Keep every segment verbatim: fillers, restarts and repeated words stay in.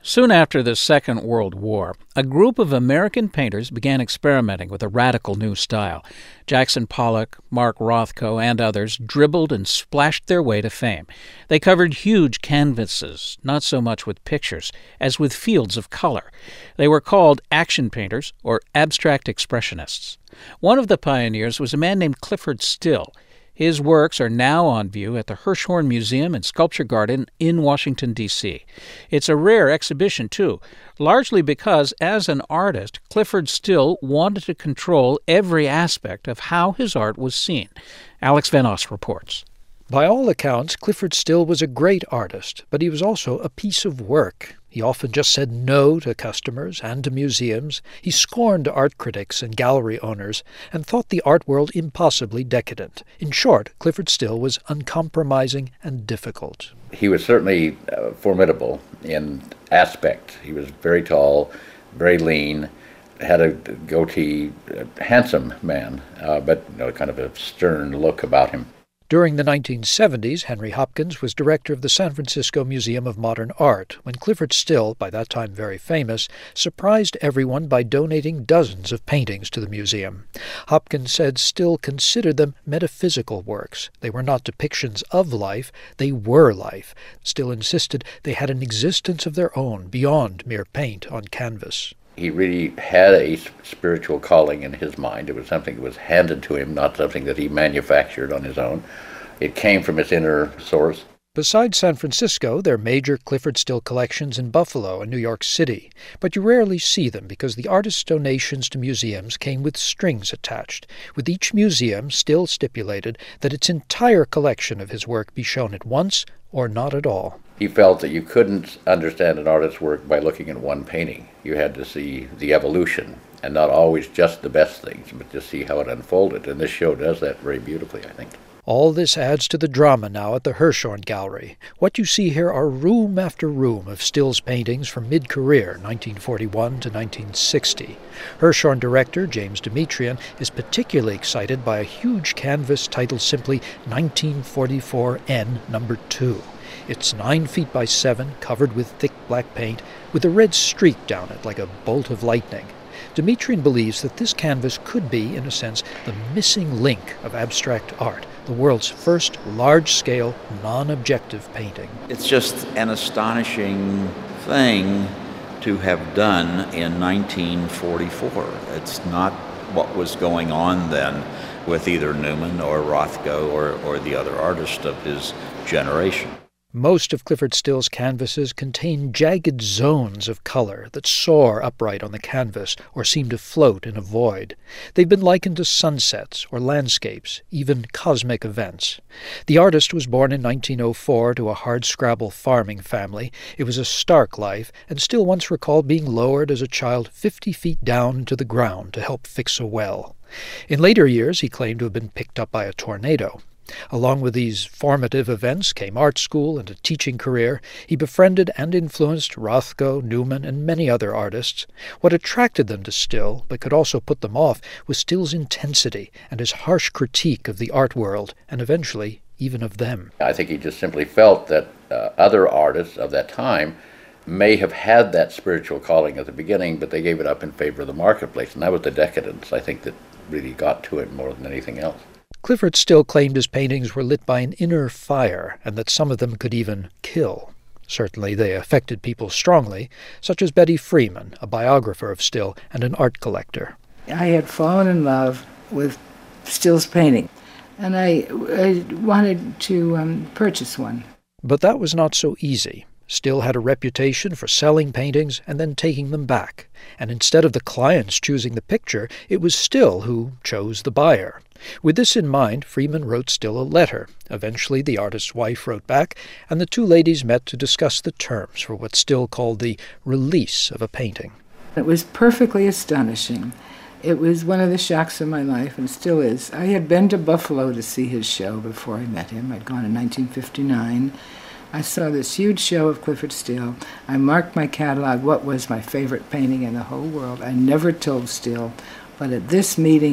Soon after the Second World War, a group of American painters began experimenting with a radical new style. Jackson Pollock, Mark Rothko, and others dribbled and splashed their way to fame. They covered huge canvases, not so much with pictures as with fields of color. They were called action painters or abstract expressionists. One of the pioneers was a man named Clyfford Still. His works are now on view at the Hirshhorn Museum and Sculpture Garden in Washington, D C It's a rare exhibition, too, largely because, as an artist, Clyfford Still wanted to control every aspect of how his art was seen. Alex Van Oss reports. By all accounts, Clyfford Still was a great artist, but he was also a piece of work. He often just said no to customers and to museums. He scorned art critics and gallery owners and thought the art world impossibly decadent. In short, Clyfford Still was uncompromising and difficult. He was certainly uh, formidable in aspect. He was very tall, very lean, had a goatee, a handsome man, uh, but you know, kind of a stern look about him. During the nineteen seventies, Henry Hopkins was director of the San Francisco Museum of Modern Art when Clyfford Still, by that time very famous, surprised everyone by donating dozens of paintings to the museum. Hopkins said Still considered them metaphysical works. They were not depictions of life, they were life. Still insisted they had an existence of their own beyond mere paint on canvas. He really had a spiritual calling in his mind. It was something that was handed to him, not something that he manufactured on his own. It came from his inner source. Besides San Francisco, there are major Clyfford Still collections in Buffalo and New York City, but you rarely see them because the artist's donations to museums came with strings attached. With each museum, Still stipulated that its entire collection of his work be shown at once or not at all. He felt that you couldn't understand an artist's work by looking at one painting. You had to see the evolution, and not always just the best things, but to see how it unfolded. And this show does that very beautifully, I think. All this adds to the drama now at the Hirshhorn Gallery. What you see here are room after room of Still's paintings from mid-career, nineteen forty-one to nineteen sixty. Hirshhorn director James Demetrian is particularly excited by a huge canvas titled simply nineteen forty-four N number two. It's nine feet by seven, covered with thick black paint, with a red streak down it like a bolt of lightning. Demetrian believes that this canvas could be, in a sense, the missing link of abstract art, the world's first large-scale, non-objective painting. It's just an astonishing thing to have done in nineteen forty-four. It's not what was going on then with either Newman or Rothko or, or the other artists of his generation. Most of Clyfford Still's canvases contain jagged zones of color that soar upright on the canvas or seem to float in a void. They've been likened to sunsets or landscapes, even cosmic events. The artist was born in nineteen oh four to a hardscrabble farming family. It was a stark life, and Still once recalled being lowered as a child fifty feet down to the ground to help fix a well. In later years, he claimed to have been picked up by a tornado. Along with these formative events came art school and a teaching career. He befriended and influenced Rothko, Newman, and many other artists. What attracted them to Still, but could also put them off, was Still's intensity and his harsh critique of the art world, and eventually even of them. I think he just simply felt that uh, other artists of that time may have had that spiritual calling at the beginning, but they gave it up in favor of the marketplace, and that was the decadence, I think, that really got to it more than anything else. Clyfford Still claimed his paintings were lit by an inner fire, and that some of them could even kill. Certainly they affected people strongly, such as Betty Freeman, a biographer of Still and an art collector. I had fallen in love with Still's painting, and I, I wanted to um, purchase one. But that was not so easy. Still had a reputation for selling paintings and then taking them back. And instead of the clients choosing the picture, it was Still who chose the buyer. With this in mind, Freeman wrote Still a letter. Eventually, the artist's wife wrote back, and the two ladies met to discuss the terms for what Still called the release of a painting. It was perfectly astonishing. It was one of the shocks of my life, and still is. I had been to Buffalo to see his show before I met him. I'd gone in nineteen fifty-nine. I saw this huge show of Clyfford Still. I marked my catalog, what was my favorite painting in the whole world. I never told Still, but at this meeting,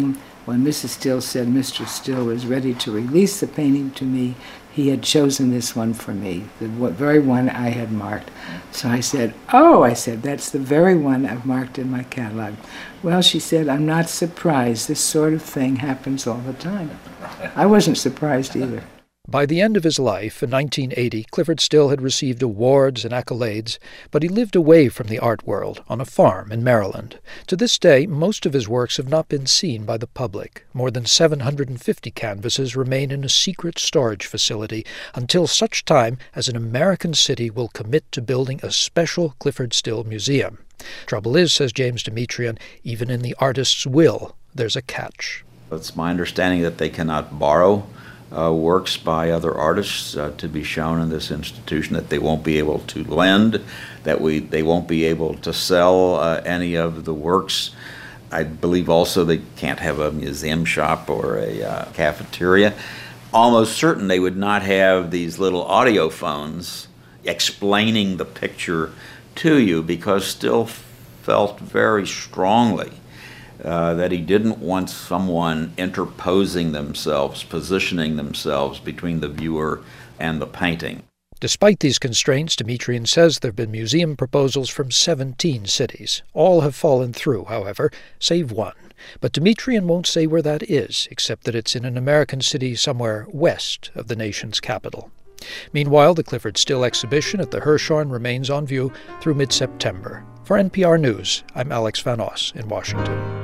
when Missus Still said Mister Still was ready to release the painting to me, he had chosen this one for me, the very one I had marked. So I said, oh, I said, that's the very one I've marked in my catalog. Well, she said, I'm not surprised. This sort of thing happens all the time. I wasn't surprised either. By the end of his life, in nineteen eighty, Clyfford Still had received awards and accolades, but he lived away from the art world on a farm in Maryland. To this day, most of his works have not been seen by the public. More than seven hundred fifty canvases remain in a secret storage facility until such time as an American city will commit to building a special Clyfford Still museum. Trouble is, says James Demetrian, even in the artist's will, there's a catch. It's my understanding that they cannot borrow Uh, works by other artists uh, to be shown in this institution, that they won't be able to lend, that we they won't be able to sell uh, any of the works. I believe also they can't have a museum shop or a uh, cafeteria. Almost certain they would not have these little audio phones explaining the picture to you, because Still felt very strongly Uh, that he didn't want someone interposing themselves, positioning themselves between the viewer and the painting. Despite these constraints, Demetrian says there have been museum proposals from seventeen cities. All have fallen through, however, save one. But Demetrian won't say where that is, except that it's in an American city somewhere west of the nation's capital. Meanwhile, the Clyfford Still exhibition at the Hirshhorn remains on view through mid-September. For N P R News, I'm Alex Van Oss in Washington.